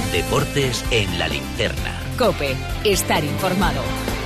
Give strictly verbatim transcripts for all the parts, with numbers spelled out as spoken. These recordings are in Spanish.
Deportes en la linterna. COPE, estar informado.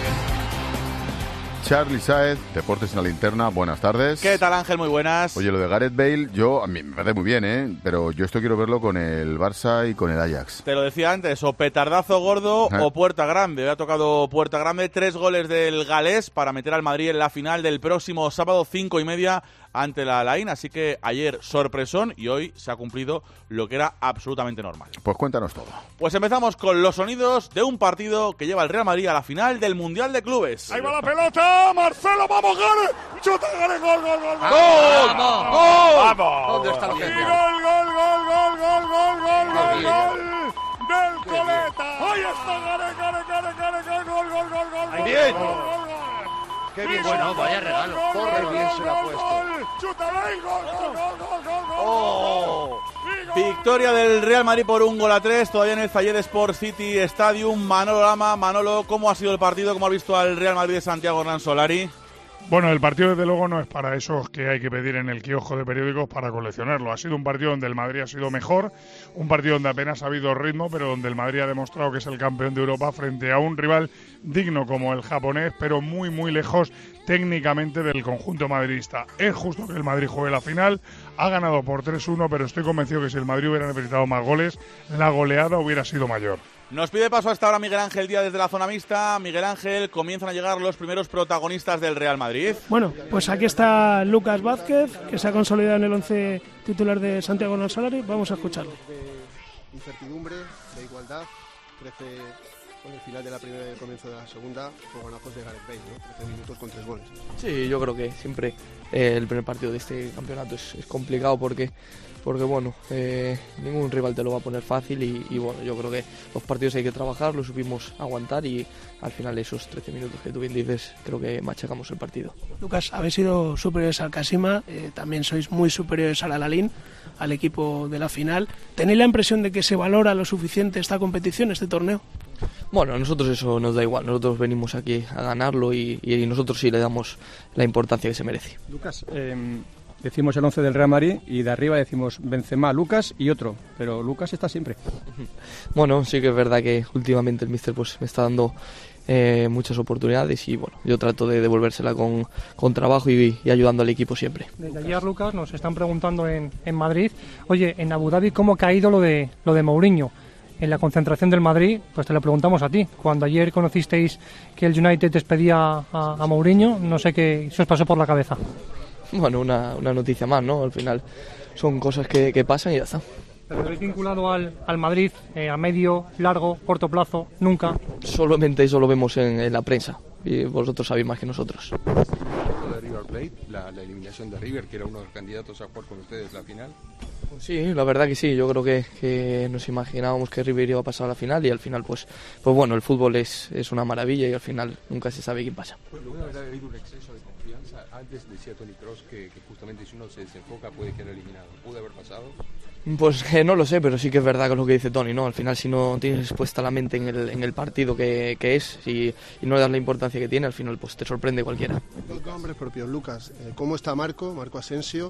Charly Sáez, Deportes en la linterna, buenas tardes. ¿Qué tal, Ángel? Muy buenas. Oye, lo de Gareth Bale, yo, a mí me parece muy bien, ¿eh? Pero yo esto quiero verlo con el Barça y con el Ajax. Te lo decía antes, o petardazo gordo ¿Eh? o puerta grande. Hoy ha tocado puerta grande, tres goles del galés para meter al Madrid en la final del próximo sábado, cinco y media, ante la Alain. Así que ayer sorpresón y hoy se ha cumplido lo que era absolutamente normal. Pues cuéntanos todo. Pues empezamos con los sonidos de un partido que lleva el Real Madrid a la final del Mundial de Clubes. Ahí va la pelota, Marcelo, vamos, gol, chuta, gol, gol, gol, gol, gol, ¡Vamos! ¡Gol! ¡Vamos! ¿Dónde está la gente? Gol, gol, gol, gol, gol, gol, gol, gol, gol del Coleta. Ahí está, gol, gol, gol, gol, gol, gol, gol, gol, gol, bien. Gol, gol, gol. Qué bien, bueno, vaya regalo. Corre bien, se la ha puesto. Chuta, gol, gol, gol, gol, gol, oh. Victoria del Real Madrid por un gol a tres, todavía en el Zayed Sport City Stadium. Manolo Lama, Manolo, ¿cómo ha sido el partido? ¿Cómo has visto al Real Madrid de Santiago Hernán Solari? Bueno, el partido desde luego no es para esos que hay que pedir en el kiosco de periódicos para coleccionarlo. Ha sido un partido donde el Madrid ha sido mejor, un partido donde apenas ha habido ritmo, pero donde el Madrid ha demostrado que es el campeón de Europa frente a un rival digno como el japonés, pero muy muy lejos técnicamente del conjunto madridista. Es justo que el Madrid juegue la final, ha ganado por tres uno, pero estoy convencido que si el Madrid hubiera necesitado más goles, la goleada hubiera sido mayor. Nos pide paso hasta ahora Miguel Ángel Díaz desde la zona mixta. Miguel Ángel, comienzan a llegar los primeros protagonistas del Real Madrid. Bueno, pues aquí está Lucas Vázquez, que se ha consolidado en el once titular de Santiago Hernán Solari. Vamos a escucharlo. De incertidumbre, de igualdad, trece con el final de la primera y el comienzo de la segunda, fogonazos de Gareth Bale, ¿no? trece minutos con tres goles. Sí, yo creo que siempre eh, el primer partido de este campeonato es, es complicado porque... porque bueno, eh, ningún rival te lo va a poner fácil y, y bueno, yo creo que los partidos hay que trabajar, los supimos aguantar y al final esos trece minutos que tú bien dices, creo que machacamos el partido. Lucas, habéis sido superiores al Kasima, eh, también sois muy superiores al Al-Ain, al equipo de la final. ¿Tenéis la impresión de que se valora lo suficiente esta competición, este torneo? Bueno, a nosotros eso nos da igual, nosotros venimos aquí a ganarlo y, y nosotros sí le damos la importancia que se merece. Lucas, eh... decimos el once del Real Madrid y de arriba decimos Benzema, Lucas y otro, pero Lucas está siempre. Bueno, sí que es verdad que últimamente el míster pues me está dando eh, muchas oportunidades y bueno, yo trato de devolvérsela con, con trabajo y, y ayudando al equipo siempre. Desde ayer, Lucas, nos están preguntando en, en Madrid, oye, en Abu Dhabi, ¿cómo ha caído lo de, lo de Mourinho? En la concentración del Madrid, pues te lo preguntamos a ti. Cuando ayer conocisteis que el United despedía a, a Mourinho, no sé qué se os pasó por la cabeza. Bueno, una, una noticia más, ¿no? Al final son cosas que, que pasan y ya está. ¿Pero habéis vinculado al, al Madrid eh, a medio, largo, corto plazo? Nunca. Solamente eso lo vemos en, en la prensa y vosotros sabéis más que nosotros. De River Plate, la, la eliminación de River, que era uno de los candidatos a jugar con ustedes la final. Sí, la verdad que sí, yo creo que, que nos imaginábamos que River iba a pasar a la final y al final pues pues bueno, el fútbol es, es una maravilla y al final nunca se sabe quién pasa. Pues luego haber habido un exceso de confianza. Antes decía Toni Kroos que, que justamente si uno se desenfoca puede quedar eliminado. ¿Puede haber pasado? Pues eh, no lo sé, pero sí que es verdad que es lo que dice Toni, ¿no? Al final si no tienes puesta la mente en el, en el partido que, que es y, y no le das la importancia que tiene, al final pues te sorprende cualquiera. Dos nombres propios, Lucas. Eh, ¿Cómo está Marco, Marco Asensio?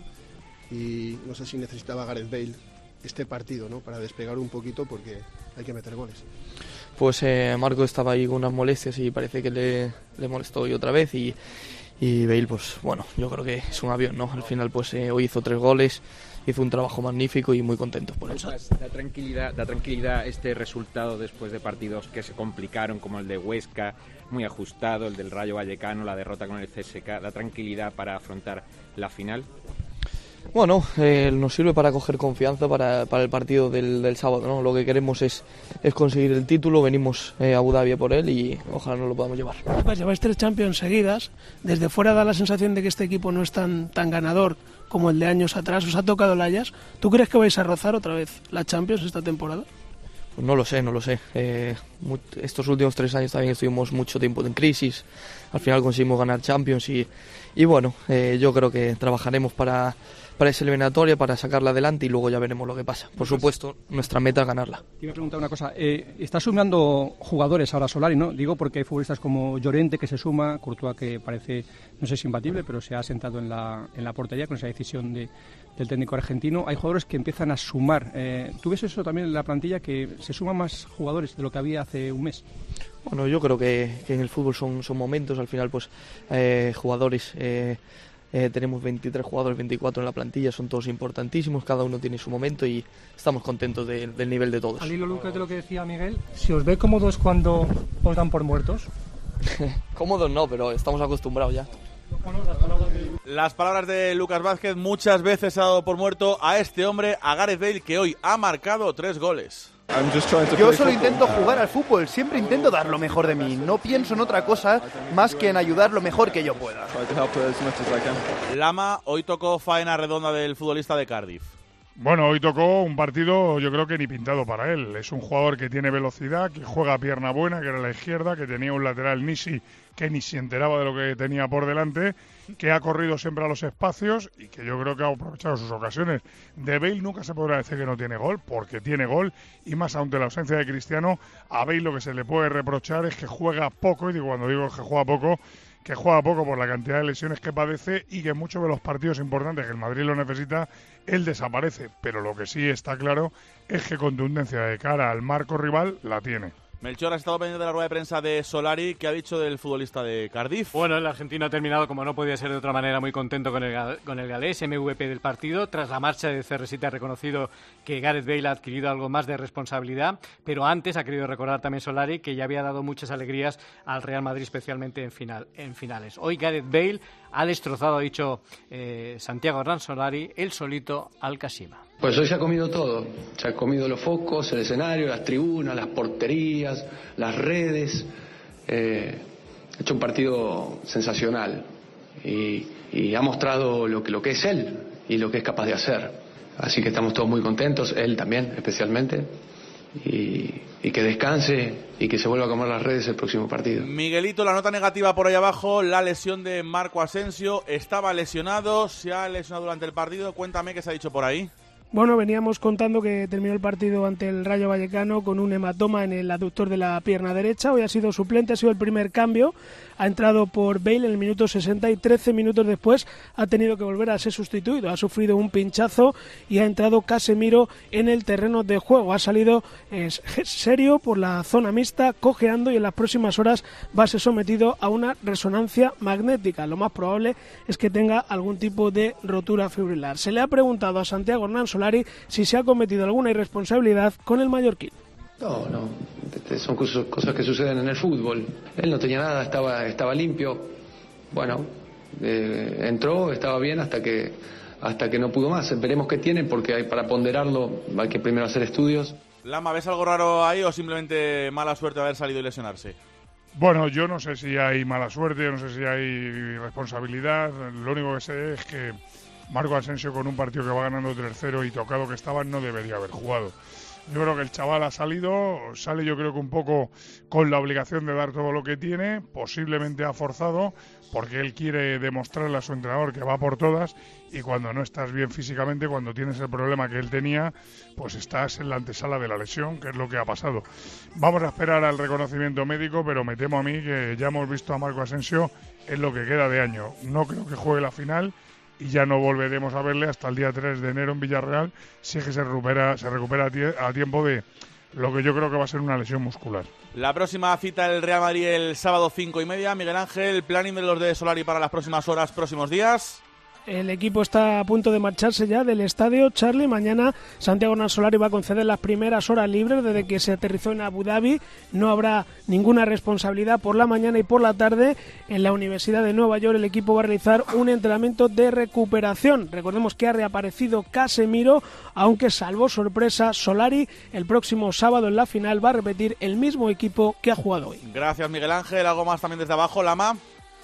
Y no sé si necesitaba Gareth Bale este partido, ¿no? Para despegar un poquito porque hay que meter goles. Pues eh, Marco estaba ahí con unas molestias y parece que le, le molestó hoy otra vez y, y Bale, pues bueno, yo creo que es un avión, ¿no? Al final pues eh, hoy hizo tres goles, hizo un trabajo magnífico y muy contentos por eso. Da tranquilidad, da tranquilidad este resultado después de partidos que se complicaron como el de Huesca, muy ajustado, el del Rayo Vallecano, la derrota con el C S K, da tranquilidad para afrontar la final. Bueno, eh, nos sirve para coger confianza para, para el partido del, del sábado, ¿no? Lo que queremos es, es conseguir el título, venimos eh, a Abu Dhabi por él y ojalá nos lo podamos llevar. Pues lleváis tres Champions seguidas, desde fuera da la sensación de que este equipo no es tan, tan ganador como el de años atrás, os ha tocado el Ajax. ¿Tú crees que vais a rozar otra vez la Champions esta temporada? Pues no lo sé, no lo sé. Eh, estos últimos tres años también estuvimos mucho tiempo en crisis, al final conseguimos ganar Champions y, y bueno, eh, yo creo que trabajaremos para... para esa eliminatoria, para sacarla adelante y luego ya veremos lo que pasa. Por supuesto, nuestra meta es ganarla. Te iba a preguntar una cosa, eh, está sumando jugadores ahora Solari, ¿no? Digo porque hay futbolistas como Llorente que se suma, Courtois que parece, no sé si imbatible, pero se ha sentado en la, en la portería con esa decisión de, del técnico argentino, hay jugadores que empiezan a sumar. Eh, ¿Tú ves eso también en la plantilla, que se suman más jugadores de lo que había hace un mes? Bueno, yo creo que, que en el fútbol son, son momentos, al final pues eh, jugadores, eh, eh, tenemos veintitrés jugadores, veinticuatro en la plantilla, son todos importantísimos, cada uno tiene su momento y estamos contentos de, del nivel de todos. Al hilo, Lucas, de lo que decía Miguel, ¿si os ve cómodos cuando os dan por muertos? Cómodos no, pero estamos acostumbrados ya. Las palabras de Lucas Vázquez, muchas veces ha dado por muerto a este hombre, a Gareth Bale, que hoy ha marcado tres goles. Yo solo intento jugar al fútbol, siempre intento dar lo mejor de mí, no pienso en otra cosa más que en ayudar lo mejor que yo pueda. Lama, hoy tocó faena redonda del futbolista de Cardiff. Bueno, hoy tocó un partido yo creo que ni pintado para él. Es un jugador que tiene velocidad, que juega a pierna buena, que era la izquierda, que tenía un lateral Nisi que ni se enteraba de lo que tenía por delante, que ha corrido siempre a los espacios y que yo creo que ha aprovechado sus ocasiones. De Bale nunca se podrá decir que no tiene gol, porque tiene gol, y más ante la ausencia de Cristiano, a Bale lo que se le puede reprochar es que juega poco, y digo, cuando digo que juega poco, que juega poco por la cantidad de lesiones que padece y que en muchos de los partidos importantes que el Madrid lo necesita, él desaparece. Pero lo que sí está claro es que contundencia de cara al marco rival la tiene. Melchor, has estado pendiente de la rueda de prensa de Solari. ¿Qué ha dicho del futbolista de Cardiff? Bueno, el argentino ha terminado, como no podía ser de otra manera, muy contento con el, con el galés, M V P del partido. Tras la marcha de C R siete ha reconocido que Gareth Bale ha adquirido algo más de responsabilidad, pero antes ha querido recordar también Solari que ya había dado muchas alegrías al Real Madrid, especialmente en, final, en finales. Hoy Gareth Bale ha destrozado, ha dicho eh, Santiago Hernán Solari, él solito al Kashima. Pues hoy se ha comido todo, se ha comido los focos, el escenario, las tribunas, las porterías, las redes. Eh, ha hecho un partido sensacional y, y ha mostrado lo que, lo que es él y lo que es capaz de hacer. Así que estamos todos muy contentos, él también especialmente, y, y que descanse y que se vuelva a comer las redes el próximo partido. Miguelito, la nota negativa por ahí abajo, la lesión de Marco Asensio. Estaba lesionado, se ha lesionado durante el partido. Cuéntame qué se ha dicho por ahí. Bueno, veníamos contando que terminó el partido ante el Rayo Vallecano con un hematoma en el aductor de la pierna derecha. Hoy ha sido suplente, ha sido el primer cambio. Ha entrado por Bale en el minuto sesenta y trece minutos después ha tenido que volver a ser sustituido. Ha sufrido un pinchazo y ha entrado Casemiro en el terreno de juego. Ha salido eh, serio por la zona mixta, cojeando, y en las próximas horas va a ser sometido a una resonancia magnética. Lo más probable es que tenga algún tipo de rotura fibrilar. Se le ha preguntado a Santiago Hernán Solari si se ha cometido alguna irresponsabilidad con el mallorquín. No, no, son cosas, cosas que suceden en el fútbol. Él no tenía nada, estaba, estaba limpio. Bueno, eh, entró, estaba bien hasta que, hasta que no pudo más. Veremos qué tiene, porque hay, para ponderarlo hay que primero hacer estudios. Lama, ¿ves algo raro ahí o simplemente mala suerte de haber salido y lesionarse? Bueno, yo no sé si hay mala suerte, no sé si hay responsabilidad. Lo único que sé es que Marco Asensio, con un partido que va ganando tres cero y tocado que estaba, no debería haber jugado. Yo creo que el chaval ha salido, sale yo creo que un poco con la obligación de dar todo lo que tiene, posiblemente ha forzado, porque él quiere demostrarle a su entrenador que va por todas, y cuando no estás bien físicamente, cuando tienes el problema que él tenía, pues estás en la antesala de la lesión, que es lo que ha pasado. Vamos a esperar al reconocimiento médico, pero me temo a mí que ya hemos visto a Marco Asensio en lo que queda de año. No creo que juegue la final, y ya no volveremos a verle hasta el día tres de enero en Villarreal, si es que se recupera, se recupera a tiempo de lo que yo creo que va a ser una lesión muscular. La próxima cita del Real Madrid el sábado cinco y media. Miguel Ángel, planning de los de Solari para las próximas horas, próximos días. El equipo está a punto de marcharse ya del estadio. Charlie, mañana Santiago Hernán Solari va a conceder las primeras horas libres desde que se aterrizó en Abu Dhabi. No habrá ninguna responsabilidad por la mañana, y por la tarde en la Universidad de Nueva York el equipo va a realizar un entrenamiento de recuperación. Recordemos que ha reaparecido Casemiro, aunque salvo sorpresa Solari el próximo sábado en la final va a repetir el mismo equipo que ha jugado hoy. Gracias, Miguel Ángel. ¿Algo más también desde abajo, Lama?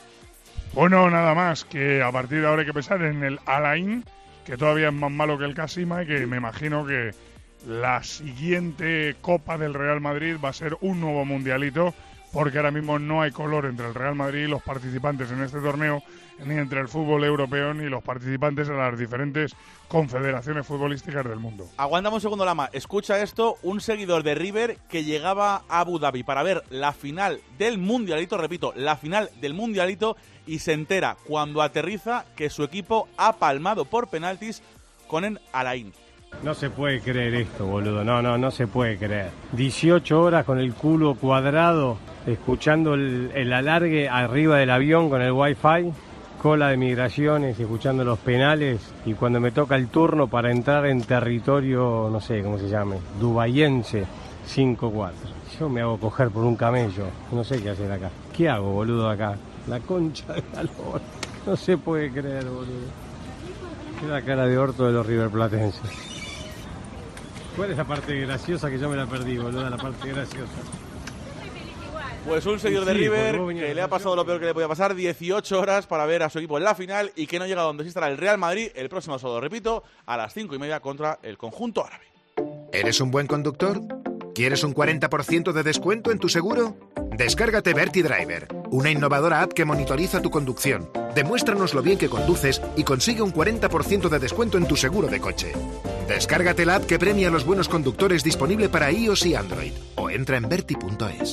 Bueno, nada más, que a partir de ahora hay que pensar en el Alain, que todavía es más malo que el Kashima, y que me imagino que la siguiente Copa del Real Madrid va a ser un nuevo mundialito, porque ahora mismo no hay color entre el Real Madrid y los participantes en este torneo, ni entre el fútbol europeo ni los participantes en las diferentes confederaciones futbolísticas del mundo. Aguántame un segundo, Lama. Escucha esto, un seguidor de River que llegaba a Abu Dhabi para ver la final del mundialito, repito, la final del mundialito, y se entera cuando aterriza que su equipo ha palmado por penaltis con el Alain. No se puede creer esto, boludo. No, no, no se puede creer. dieciocho horas con el culo cuadrado, escuchando el, el alargue arriba del avión con el wifi, cola de migraciones, escuchando los penales, y cuando me toca el turno para entrar en territorio, no sé cómo se llame, dubayense, cinco cuatro. Yo me hago coger por un camello. No sé qué hacer acá. ¿Qué hago, boludo, acá? La concha de la lora. No se puede creer, boludo. Qué la cara de orto de los riverplatenses. ¿Cuál es la parte graciosa que yo me la perdí, boludo? La parte graciosa. Pues un seguidor de Sí, River pues, que le ha pasado lo peor que le podía pasar, dieciocho horas para ver a su equipo en la final y que no llega a donde sí estará el Real Madrid el próximo sábado, repito, a las cinco y media contra el conjunto árabe. ¿Eres un buen conductor? ¿Quieres un cuarenta por ciento de descuento en tu seguro? Descárgate Verti Driver, una innovadora app que monitoriza tu conducción. Demuéstranos lo bien que conduces y consigue un cuarenta por ciento de descuento en tu seguro de coche. Descárgate la app que premia a los buenos conductores, disponible para iOS y Android. O entra en verti punto es.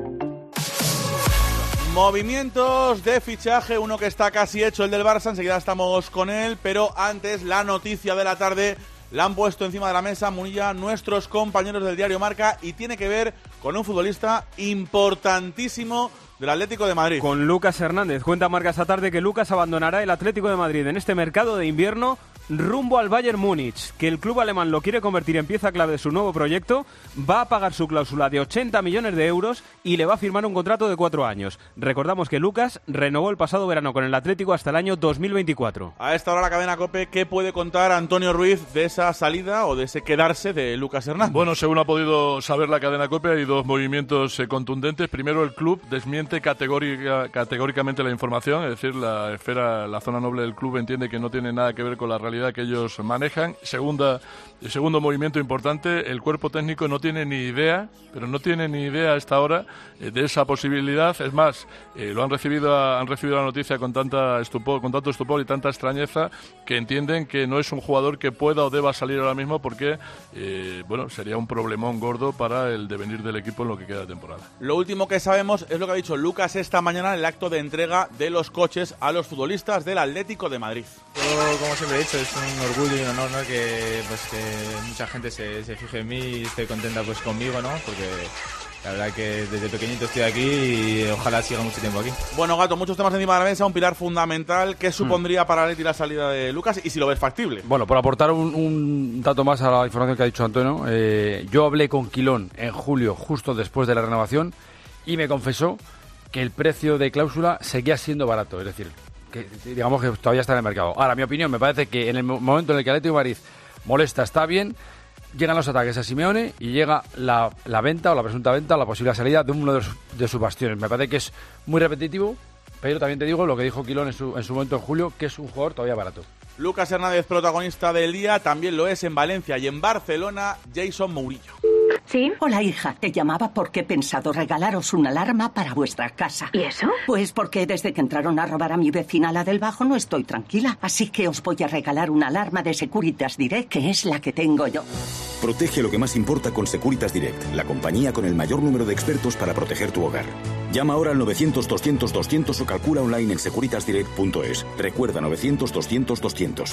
Movimientos de fichaje, uno que está casi hecho, el del Barça, enseguida estamos con él, pero antes la noticia de la tarde la han puesto encima de la mesa, Munilla, nuestros compañeros del diario Marca, y tiene que ver con un futbolista importantísimo del Atlético de Madrid. Con Lucas Hernández. Cuenta Marca esta tarde que Lucas abandonará el Atlético de Madrid en este mercado de invierno rumbo al Bayern Múnich, que el club alemán lo quiere convertir en pieza clave de su nuevo proyecto, va a pagar su cláusula de ochenta millones de euros y le va a firmar un contrato de cuatro años. Recordamos que Lucas renovó el pasado verano con el Atlético hasta el año dos mil veinticuatro. A esta hora la cadena COPE, ¿qué puede contar Antonio Ruiz de esa salida o de ese quedarse de Lucas Hernández? Bueno, según ha podido saber la cadena COPE, hay dos movimientos eh, contundentes. Primero, el club desmiente categórica, categóricamente la información, es decir, la esfera, la zona noble del club entiende que no tiene nada que ver con la realidad que ellos manejan. Segunda, el segundo movimiento importante, el cuerpo técnico no tiene ni idea, pero no tiene ni idea a esta hora eh, de esa posibilidad. Es más, eh, lo han recibido, han recibido la noticia con tanta estupor, con tanto estupor y tanta extrañeza que entienden que no es un jugador que pueda o deba salir ahora mismo porque, eh, bueno, sería un problemón gordo para el devenir del equipo en lo que queda de temporada. Lo último que sabemos es lo que ha dicho Lucas esta mañana en el acto de entrega de los coches a los futbolistas del Atlético de Madrid. Yo, como siempre he dicho, es un orgullo y un honor, ¿no? que, pues, que mucha gente se, se fije en mí y esté contenta pues conmigo, ¿no? Porque la verdad que desde pequeñito estoy aquí y ojalá siga mucho tiempo aquí. Bueno, Gato, muchos temas encima de la mesa, un pilar fundamental. ¿Qué supondría mm. para Atleti la salida de Lucas y si lo ves factible? Bueno, por aportar un, un dato más a la información que ha dicho Antonio, eh, yo hablé con Quilón en julio, justo después de la renovación, y me confesó que el precio de cláusula seguía siendo barato, es decir, que digamos que todavía está en el mercado. Ahora, mi opinión, me parece que en el momento en el que el Atlético de Madrid molesta, está bien, llegan los ataques a Simeone y llega la, la venta o la presunta venta o la posible salida de uno de, los, de sus bastiones. Me parece que es muy repetitivo, pero también te digo lo que dijo Quilón en su, en su momento en julio, que es un jugador todavía barato. Lucas Hernández, protagonista del día, también lo es en Valencia y en Barcelona, Jason Mourinho. ¿Sí? Hola, hija. Te llamaba porque he pensado regalaros una alarma para vuestra casa. ¿Y eso? Pues porque desde que entraron a robar a mi vecina, la del Bajo, no estoy tranquila. Así que os voy a regalar una alarma de Securitas Direct, que es la que tengo yo. Protege lo que más importa con Securitas Direct, la compañía con el mayor número de expertos para proteger tu hogar. Llama ahora al novecientos doscientos doscientos o calcula online en securitas direct punto es. Recuerda, novecientos doscientos doscientos.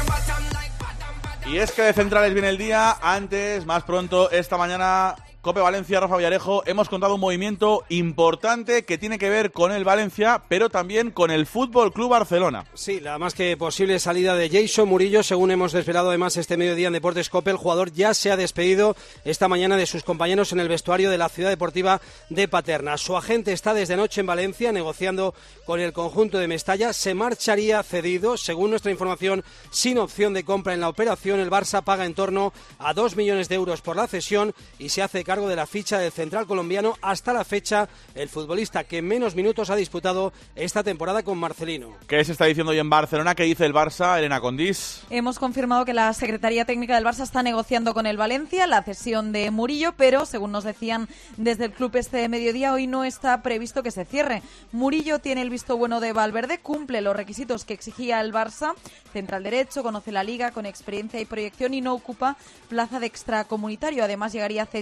Y es que de centrales viene el día. Antes, más pronto, esta mañana, COPE Valencia, Rafa Villarejo, hemos contado un movimiento importante que tiene que ver con el Valencia, pero también con el Fútbol Club Barcelona. Sí, la más que posible salida de Jason Murillo, según hemos desvelado además este mediodía en Deportes COPE. El jugador ya se ha despedido esta mañana de sus compañeros en el vestuario de la Ciudad Deportiva de Paterna. Su agente está desde anoche en Valencia negociando con el conjunto de Mestalla. Se marcharía cedido, según nuestra información, sin opción de compra en la operación. El Barça paga en torno a dos millones de euros por la cesión y se hace cargo de la ficha del central colombiano. Hasta la fecha, el futbolista que menos minutos ha disputado esta temporada con Marcelino. ¿Qué se está diciendo hoy en Barcelona? ¿Qué dice el Barça? Elena Condís. Hemos confirmado que la Secretaría Técnica del Barça está negociando con el Valencia la cesión de Murillo, pero según nos decían desde el club este mediodía, hoy no está previsto que se cierre. Murillo tiene el visto bueno de Valverde, cumple los requisitos que exigía el Barça, central derecho, conoce la liga con experiencia y proyección y no ocupa plaza de extracomunitario. Además, llegaría cedido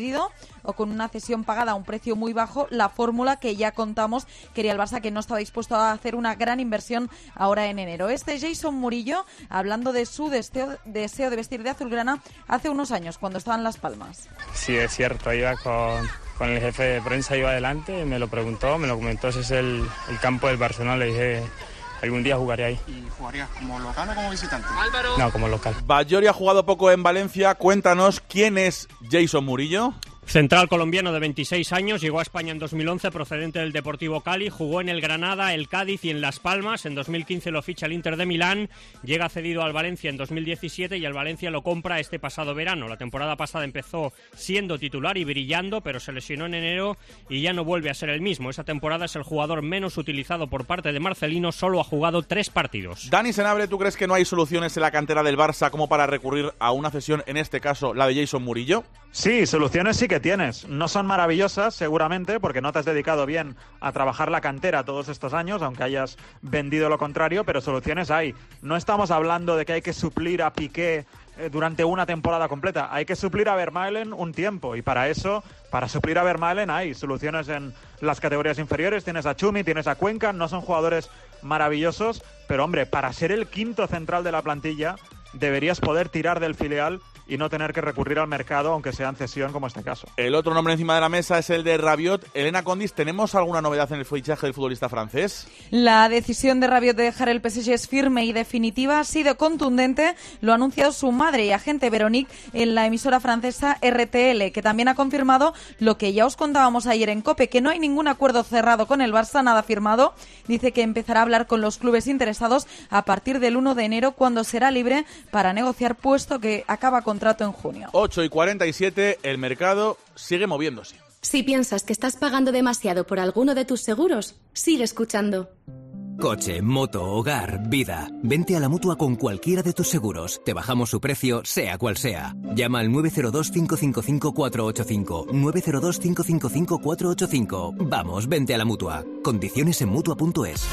o con una cesión pagada a un precio muy bajo, la fórmula que ya contamos quería el Barça, que no estaba dispuesto a hacer una gran inversión ahora en enero. Este Jason Murillo, hablando de su deseo, deseo de vestir de azulgrana hace unos años, cuando estaba en Las Palmas. Sí, es cierto, iba con, con el jefe de prensa, iba adelante, me lo preguntó, me lo comentó, ese es el, el campo del Barcelona, le dije, algún día jugaré ahí. ¿Y jugarías como local o como visitante? Álvaro. No, como local. Bayoria ha jugado poco en Valencia, cuéntanos, ¿quién es Jason Murillo? Central colombiano de veintiséis años, llegó a España en dos mil once procedente del Deportivo Cali, jugó en el Granada, el Cádiz y en Las Palmas. En dos mil quince lo ficha el Inter de Milán, llega cedido al Valencia en dos mil diecisiete y el Valencia lo compra este pasado verano. La temporada pasada empezó siendo titular y brillando, pero se lesionó en enero y ya no vuelve a ser el mismo. Esa temporada es el jugador menos utilizado por parte de Marcelino, solo ha jugado tres partidos. Dani Senabre, ¿tú crees que no hay soluciones en la cantera del Barça como para recurrir a una cesión, en este caso la de Jason Murillo? Sí, soluciones sí que tienes. No son maravillosas, seguramente, porque no te has dedicado bien a trabajar la cantera todos estos años, aunque hayas vendido lo contrario, pero soluciones hay. No estamos hablando de que hay que suplir a Piqué eh, durante una temporada completa. Hay que suplir a Vermaelen un tiempo, y para eso, para suplir a Vermaelen hay soluciones en las categorías inferiores. Tienes a Chumi, tienes a Cuenca, no son jugadores maravillosos, pero hombre, para ser el quinto central de la plantilla deberías poder tirar del filial y no tener que recurrir al mercado, aunque sea en cesión, como este caso. El otro nombre encima de la mesa es el de Rabiot. Elena Condis, ¿tenemos alguna novedad en el fichaje del futbolista francés? La decisión de Rabiot de dejar el P S G es firme y definitiva, ha sido contundente, lo ha anunciado su madre y agente Veronique en la emisora francesa R T L, que también ha confirmado lo que ya os contábamos ayer en COPE, que no hay ningún acuerdo cerrado con el Barça, nada firmado. Dice que empezará a hablar con los clubes interesados a partir del uno de enero, cuando será libre para negociar, puesto que acaba con contrato en junio. ocho y cuarenta y siete, el mercado sigue moviéndose. Si piensas que estás pagando demasiado por alguno de tus seguros, sigue escuchando. Coche, moto, hogar, vida. Vente a la Mutua con cualquiera de tus seguros. Te bajamos su precio, sea cual sea. Llama al nueve cero dos, cinco cinco cinco, cuatro ocho cinco. nueve cero dos, cinco cinco cinco, cuatro ocho cinco. Vamos, vente a la Mutua. Condiciones en Mutua punto es.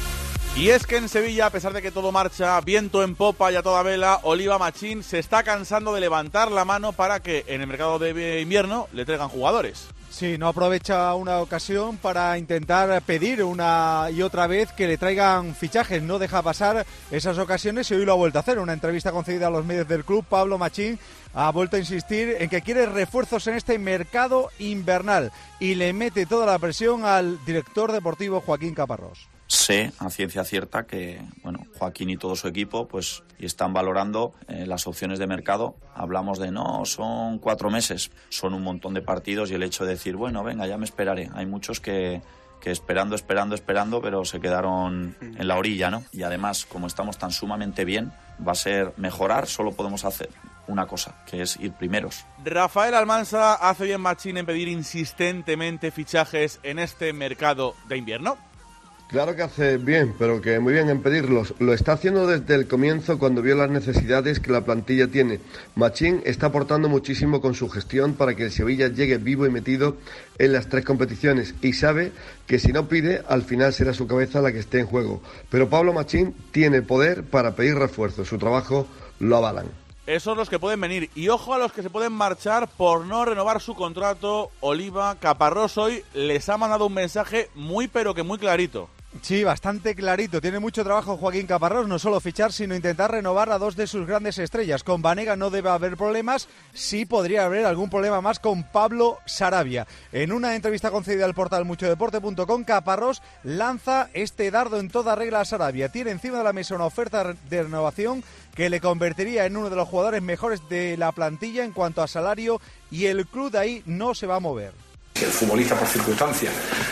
Y es que en Sevilla, a pesar de que todo marcha viento en popa y a toda vela, Oliva Machín se está cansando de levantar la mano para que en el mercado de invierno le traigan jugadores. Sí, no aprovecha una ocasión para intentar pedir una y otra vez que le traigan fichajes, no deja pasar esas ocasiones y hoy lo ha vuelto a hacer. En una entrevista concedida a los medios del club, Pablo Machín ha vuelto a insistir en que quiere refuerzos en este mercado invernal y le mete toda la presión al director deportivo Joaquín Caparrós. Sé a ciencia cierta que bueno, Joaquín y todo su equipo pues están valorando eh, las opciones de mercado. Hablamos de no, son cuatro meses, son un montón de partidos y el hecho de decir, bueno, venga, ya me esperaré. Hay muchos que, que esperando, esperando, esperando, pero se quedaron en la orilla, ¿no? Y además, como estamos tan sumamente bien, va a ser mejorar, solo podemos hacer una cosa, que es ir primeros. Rafael Almansa hace bien Machín en pedir insistentemente fichajes en este mercado de invierno. Claro que hace bien, pero que muy bien en pedirlos. Lo está haciendo desde el comienzo cuando vio las necesidades que la plantilla tiene. Machín está aportando muchísimo con su gestión para que el Sevilla llegue vivo y metido en las tres competiciones y sabe que si no pide, al final será su cabeza la que esté en juego. Pero Pablo Machín tiene poder para pedir refuerzos, su trabajo lo avalan. Esos los que pueden venir. Y ojo a los que se pueden marchar por no renovar su contrato. Oliva, Caparrós hoy les ha mandado un mensaje muy pero que muy clarito. Sí, bastante clarito. Tiene mucho trabajo Joaquín Caparrós, no solo fichar, sino intentar renovar a dos de sus grandes estrellas. Con Banega no debe haber problemas, sí podría haber algún problema más con Pablo Sarabia. En una entrevista concedida al portal mucho deporte punto com, Caparrós lanza este dardo en toda regla a Sarabia. Tiene encima de la mesa una oferta de renovación que le convertiría en uno de los jugadores mejores de la plantilla en cuanto a salario, y el club de ahí no se va a mover. Si el futbolista por circunstancias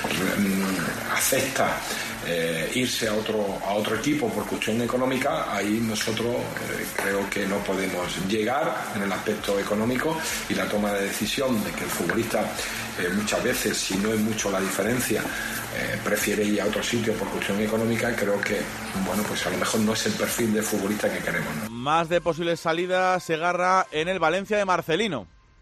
mmm, acepta eh, irse a otro a otro equipo por cuestión económica, ahí nosotros eh, creo que no podemos llegar en el aspecto económico, y la toma de decisión de que el futbolista eh, muchas veces, si no es mucho la diferencia, eh, prefiere ir a otro sitio por cuestión económica, creo que bueno, pues a lo mejor no es el perfil de futbolista que queremos, ¿no? Más de posibles salidas, Segarra en el Valencia de Marcelino.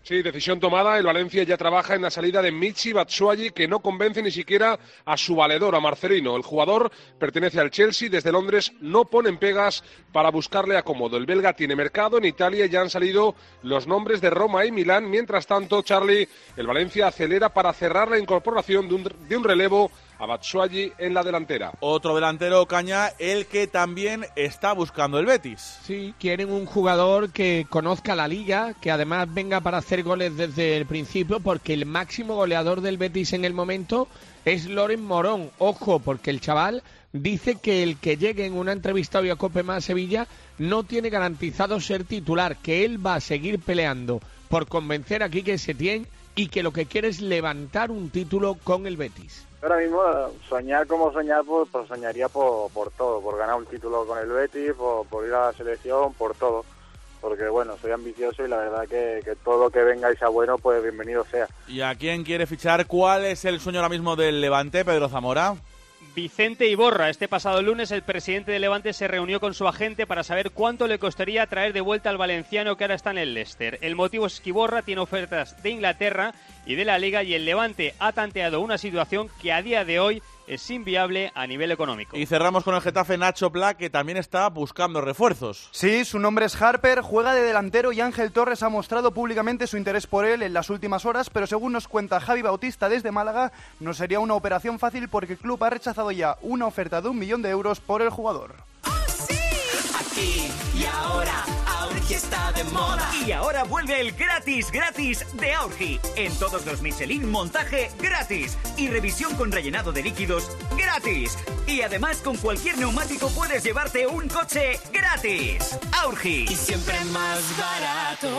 Sí, decisión tomada. El Valencia ya trabaja en la salida de Michy Batshuayi, que no convence ni siquiera a su valedor, a Marcelino. El jugador pertenece al Chelsea. Desde Londres no ponen pegas para buscarle acomodo. El belga tiene mercado. En Italia ya han salido los nombres de Roma y Milán. Mientras tanto, Charlie, el Valencia acelera para cerrar la incorporación de un, de un relevo a Batshuayi en la delantera. Otro delantero, Caña, el que también está buscando el Betis. Sí, quieren un jugador que conozca la liga, que además venga para hacer goles desde el principio, porque el máximo goleador del Betis en el momento es Loren Morón. Ojo, porque el chaval dice que el que llegue en una entrevista hoy a Cope Más Sevilla no tiene garantizado ser titular, que él va a seguir peleando por convencer a Quique Setién y que lo que quiere es levantar un título con el Betis. Ahora mismo, soñar como soñar, pues, pues soñaría por, por todo, por ganar un título con el Betis, por, por ir a la selección, por todo. Porque, bueno, soy ambicioso y la verdad que, que todo lo que venga y sea bueno, pues bienvenido sea. ¿Y a quién quiere fichar? ¿Cuál es el sueño ahora mismo del Levante, Pedro Zamora? Vicente Iborra. Este pasado lunes el presidente de Levante se reunió con su agente para saber cuánto le costaría traer de vuelta al valenciano que ahora está en el Leicester. El motivo es que Iborra tiene ofertas de Inglaterra y de la Liga y el Levante ha tanteado una situación que a día de hoy es inviable a nivel económico. Y cerramos con el Getafe, Nacho Pla, que también está buscando refuerzos. Sí, su nombre es Harper, juega de delantero y Ángel Torres ha mostrado públicamente su interés por él en las últimas horas, pero según nos cuenta Javi Bautista desde Málaga, no sería una operación fácil porque el club ha rechazado ya una oferta de un millón de euros por el jugador. Aquí y ahora, Aurgi está de moda. Y ahora vuelve el gratis, gratis de Aurgi. En todos los Michelin, montaje gratis. Y revisión con rellenado de líquidos gratis. Y además, con cualquier neumático puedes llevarte un coche gratis. Aurgi. Y siempre más barato.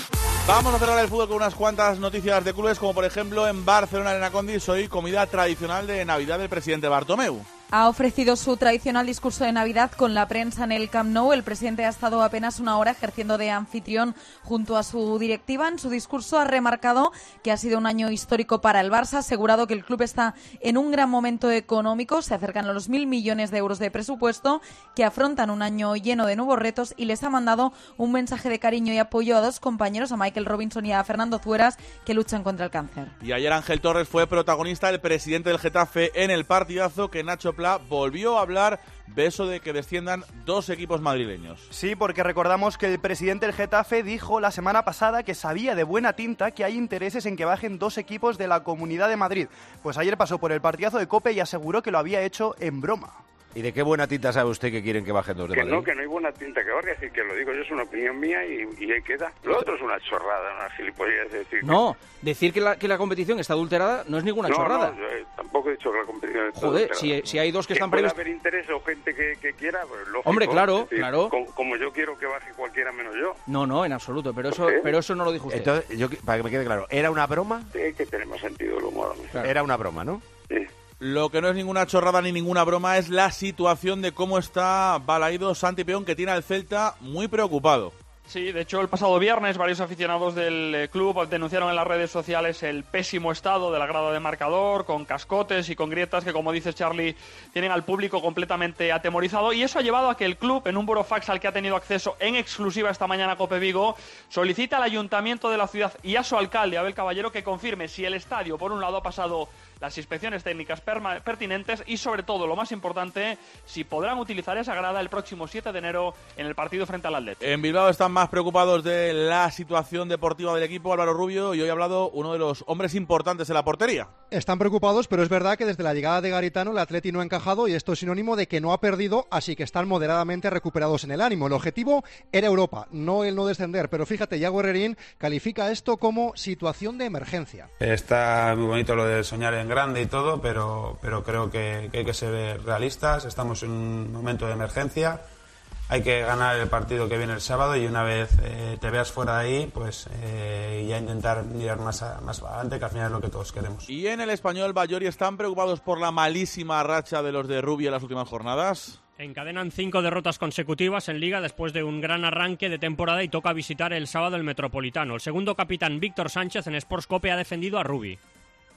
Vamos a cerrar el fútbol con unas cuantas noticias de clubes, como por ejemplo en Barcelona, Arena Condis, hoy comida tradicional de Navidad del presidente Bartomeu. Ha ofrecido su tradicional discurso de Navidad con la prensa en el Camp Nou. El presidente ha estado apenas una hora ejerciendo de anfitrión junto a su directiva. En su discurso ha remarcado que ha sido un año histórico para el Barça, ha asegurado que el club está en un gran momento económico, se acercan a los mil millones de euros de presupuesto, que afrontan un año lleno de nuevos retos y les ha mandado un mensaje de cariño y apoyo a dos compañeros, a Michael Robinson y a Fernando Zueras, que luchan contra el cáncer. Y ayer Ángel Torres fue protagonista, el presidente del Getafe, en el partidazo que Nacho volvió a hablar de eso de que desciendan dos equipos madrileños. Sí, porque recordamos que el presidente del Getafe dijo la semana pasada que sabía de buena tinta que hay intereses en que bajen dos equipos de la Comunidad de Madrid. Pues ayer pasó por el partidazo de COPE y aseguró que lo había hecho en broma. ¿Y de qué buena tinta sabe usted que quieren que bajen dos de que Madrid? No, que no hay buena tinta que baje, así que lo digo yo, es una opinión mía y, y ahí queda. Lo otro es una chorrada, una gilipollez. Decir no, que... decir que la, que la competición está adulterada no es ninguna no, chorrada. No, eh, tampoco he dicho que la competición está Joder, adulterada. si, si hay dos que, que están previstos... previstos... puede haber interés o gente que, que quiera, pues lógico. Hombre, claro, decir, claro. Como, como yo quiero que baje cualquiera menos yo. No, no, en absoluto, pero eso, pero eso no lo dijo usted. Entonces, yo, para que me quede claro, ¿era una broma? Sí, que tenemos sentido del humor. Claro. Era una broma, ¿no? Sí. Lo que no es ninguna chorrada ni ninguna broma es la situación de cómo está Balaído Santi Peón, que tiene al Celta muy preocupado. Sí, de hecho el pasado viernes varios aficionados del club denunciaron en las redes sociales el pésimo estado de la grada de marcador, con cascotes y con grietas que, como dice Charlie, tienen al público completamente atemorizado, y eso ha llevado a que el club, en un burofax al que ha tenido acceso en exclusiva esta mañana Cope Vigo, solicita al ayuntamiento de la ciudad y a su alcalde, Abel Caballero, que confirme si el estadio, por un lado, ha pasado las inspecciones técnicas pertinentes y, sobre todo, lo más importante, si podrán utilizar esa grada el próximo siete de enero en el partido frente al Athletic. En Bilbao están más preocupados de la situación deportiva del equipo, Álvaro Rubio, y hoy ha hablado uno de los hombres importantes en la portería. Están preocupados, pero es verdad que desde la llegada de Garitano el Atleti no ha encajado y esto es sinónimo de que no ha perdido, así que están moderadamente recuperados en el ánimo. El objetivo era Europa, no el no descender, pero fíjate, Yago Herrerín califica esto como situación de emergencia. Está muy bonito lo de soñar en grande y todo, pero, pero creo que, que hay que ser realistas. Estamos en un momento de emergencia, hay que ganar el partido que viene el sábado y una vez eh, te veas fuera de ahí, pues eh, ya intentar mirar más, a, más adelante, que al final es lo que todos queremos. Y en el Español, Bayori, ¿están preocupados por la malísima racha de los de Rubio en las últimas jornadas? Encadenan cinco derrotas consecutivas en Liga después de un gran arranque de temporada y toca visitar el sábado el Metropolitano. El segundo capitán, Víctor Sánchez, en Sports Cope ha defendido a Rubi.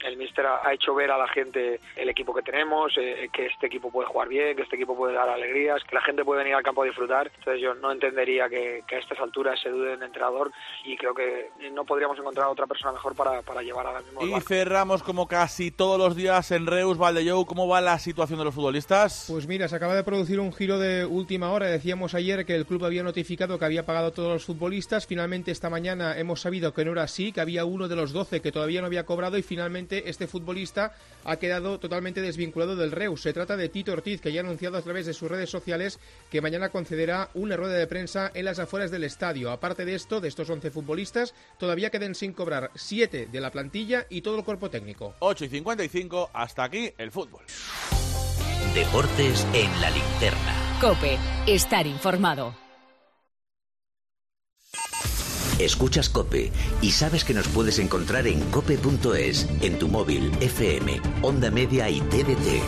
el míster ha, ha hecho ver a la gente el equipo que tenemos, eh, que este equipo puede jugar bien, que este equipo puede dar alegrías, que la gente puede venir al campo a disfrutar. Entonces yo no entendería que, que a estas alturas se dude en entrenador y creo que no podríamos encontrar a otra persona mejor para, para llevar ahora mismo. Y cerramos como casi todos los días en Reus. Valdellou, ¿cómo va la situación de los futbolistas? Pues mira, se acaba de producir un giro de última hora. Decíamos ayer que el club había notificado que había pagado a todos los futbolistas. Finalmente esta mañana hemos sabido que no era así, que había uno de los doce que todavía no había cobrado y finalmente este futbolista ha quedado totalmente desvinculado del Reus. Se trata de Tito Ortiz, que ya ha anunciado a través de sus redes sociales que mañana concederá una rueda de prensa en las afueras del estadio. Aparte de esto, de estos once futbolistas, todavía quedan sin cobrar siete de la plantilla y todo el cuerpo técnico. ocho y cincuenta y cinco, hasta aquí el fútbol. Deportes en la linterna. COPE, estar informado. Escuchas COPE y sabes que nos puedes encontrar en cope punto es, en tu móvil, F M, Onda Media y T D T.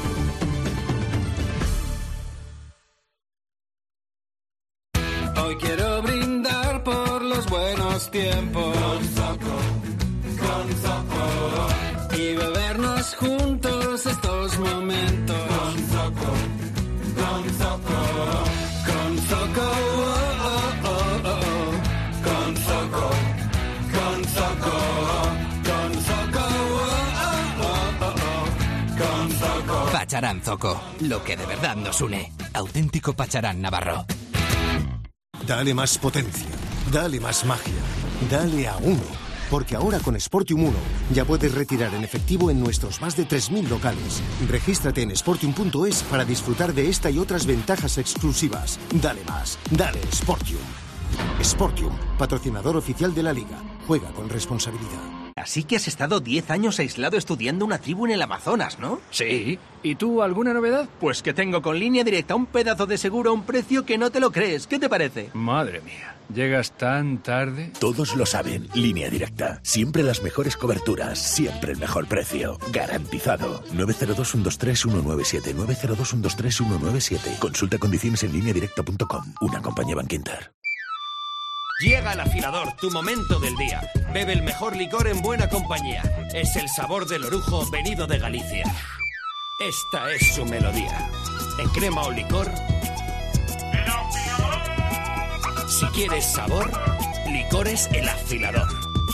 Hoy quiero brindar por los buenos tiempos con Zoco, con Zoco, y bebernos juntos estos momentos con Zoco, con Zoco, con Zoco, oh, oh, oh, oh. Con Zoco, con Zoco, con Zoco, oh, oh, oh, oh. Con Zoco. Pacharán Zoco, lo que de verdad nos une. Auténtico Pacharán Navarro. Dale más potencia, dale más magia, dale a uno. Porque ahora con Sportium uno ya puedes retirar en efectivo en nuestros más de tres mil locales. Regístrate en sportium punto es para disfrutar de esta y otras ventajas exclusivas. Dale más, dale Sportium. Sportium, patrocinador oficial de la Liga. Juega con responsabilidad. Así que has estado diez años aislado estudiando una tribu en el Amazonas, ¿no? Sí. ¿Y tú, alguna novedad? Pues que tengo con Línea Directa un pedazo de seguro a un precio que no te lo crees. ¿Qué te parece? Madre mía, ¿llegas tan tarde? Todos lo saben. Línea Directa. Siempre las mejores coberturas. Siempre el mejor precio. Garantizado. nueve cero dos, uno dos tres, uno nueve siete. nueve cero dos, uno dos tres, uno nueve siete. Consulta condiciones en línea directa punto com. Una compañía Bankinter. Llega el afilador, tu momento del día. Bebe el mejor licor en buena compañía. Es el sabor del orujo venido de Galicia. Esta es su melodía. En crema o licor. Si quieres sabor, licores El Afilador.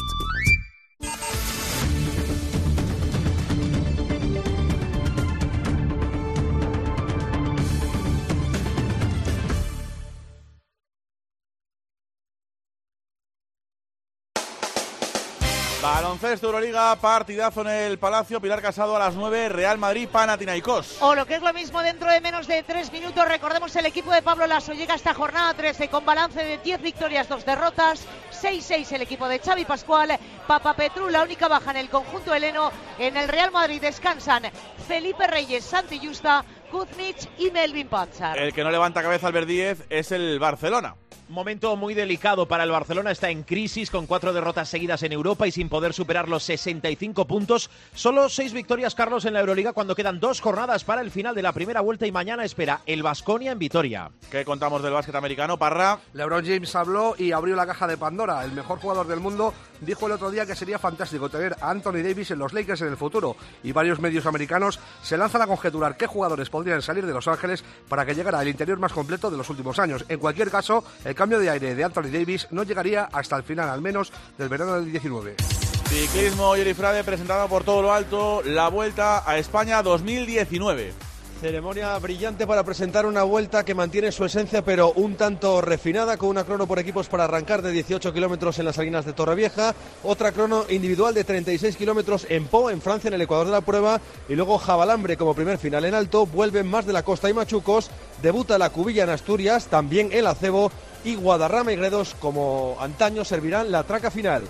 Baloncesto Euroliga, partidazo en el Palacio. Pilar Casado a las nueve, Real Madrid, Panathinaikos. O lo que es lo mismo, dentro de menos de tres minutos, recordemos el equipo de Pablo Lasso llega hasta jornada trece con balance de diez victorias, dos derrotas, seis seis el equipo de Xavi Pascual. Papa Petru, la única baja en el conjunto heleno. En el Real Madrid descansan Felipe Reyes, Santi Justa, Kuzmic y Melvin Panchar. El que no levanta cabeza Albert Díez es el Barcelona. Momento muy delicado para el Barcelona, está en crisis con cuatro derrotas seguidas en Europa y sin poder superar los sesenta y cinco puntos. Solo seis victorias, Carlos, en la Euroliga cuando quedan dos jornadas para el final de la primera vuelta y mañana espera el Baskonia en Vitoria. ¿Qué contamos del básquet americano, Parra? LeBron James habló y abrió la caja de Pandora. El mejor jugador del mundo dijo el otro día que sería fantástico tener a Anthony Davis en los Lakers en el futuro, y varios medios americanos se lanzan a conjeturar qué jugadores podrían salir de Los Ángeles para que llegara el interior más completo de los últimos años. En cualquier caso, el cambio de aire de Anthony Davis no llegaría hasta el final, al menos, del verano del diecinueve. Ciclismo, Yuri Frade, presentado por todo lo alto, la Vuelta a España dos mil diecinueve. Ceremonia brillante para presentar una vuelta que mantiene su esencia, pero un tanto refinada, con una crono por equipos para arrancar de dieciocho kilómetros en las Salinas de Torrevieja, otra crono individual de treinta y seis kilómetros en Po, en Francia, en el Ecuador de la prueba, y luego Jabalambre como primer final en alto. Vuelven más de la Costa y Machucos, debuta la Cubilla en Asturias, también el Acebo, y Guadarrama y Gredos como antaño servirán la traca final.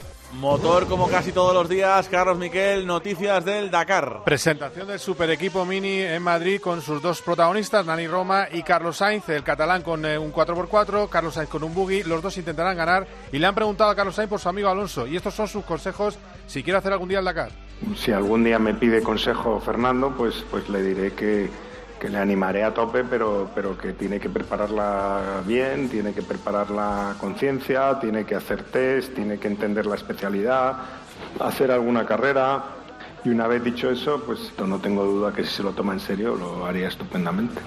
Motor como casi todos los días, Carlos Miquel, noticias del Dakar. Presentación del super equipo Mini en Madrid con sus dos protagonistas, Nani Roma y Carlos Sainz, el catalán con eh, un cuatro por cuatro, Carlos Sainz con un buggy. Los dos intentarán ganar y le han preguntado a Carlos Sainz por su amigo Alonso, y estos son sus consejos si quiere hacer algún día el Dakar. Si algún día me pide consejo Fernando, pues, pues le diré que, que le animaré a tope, pero, pero que tiene que prepararla bien, tiene que prepararla con ciencia, tiene que hacer test, tiene que entender la especialidad, hacer alguna carrera Y una vez dicho eso, pues no tengo duda que si se lo toma en serio lo haría estupendamente.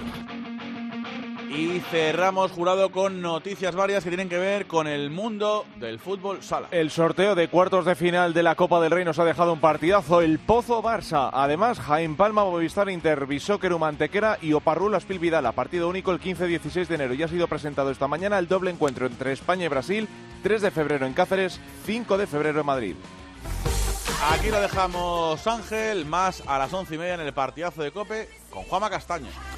Y cerramos, Jurado, con noticias varias que tienen que ver con el mundo del fútbol sala. El sorteo de cuartos de final de la Copa del Rey nos ha dejado un partidazo, el Pozo Barça. Además, Jaén Palma, Movistar Inter, Bisóqueru Mantequera y Oparrulo Aspil Vidala. Partido único el quince dieciséis de enero. Ya ha sido presentado esta mañana el doble encuentro entre España y Brasil, tres de febrero en Cáceres, cinco de febrero en Madrid. Aquí lo dejamos, Ángel, más a las once y media en el partidazo de COPE con Juanma Castaño.